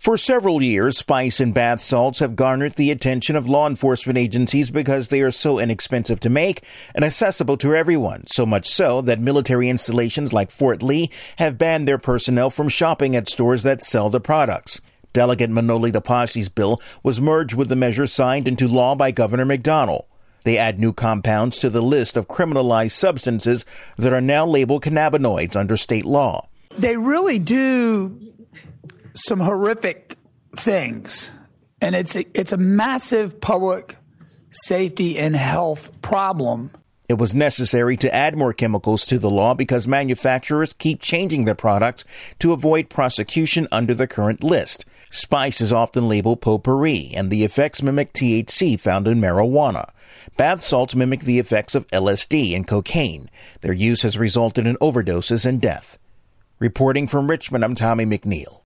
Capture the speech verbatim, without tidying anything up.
For several years, spice and bath salts have garnered the attention of law enforcement agencies because they are so inexpensive to make and accessible to everyone, so much so that military installations like Fort Lee have banned their personnel from shopping at stores that sell the products. Delegate Manoli Dapasi's bill was merged with the measure signed into law by Governor McDonnell. They add new compounds to the list of criminalized substances that are now labeled cannabinoids under state law. They really do some horrific things, and it's a, it's a massive public safety and health problem. It was necessary to add more chemicals to the law because manufacturers keep changing their products to avoid prosecution under the current list. Spice is often labeled potpourri, and the effects mimic T H C found in marijuana. Bath salts mimic the effects of L S D and cocaine. Their use has resulted in overdoses and death. Reporting from Richmond, I'm Tommy McNeil.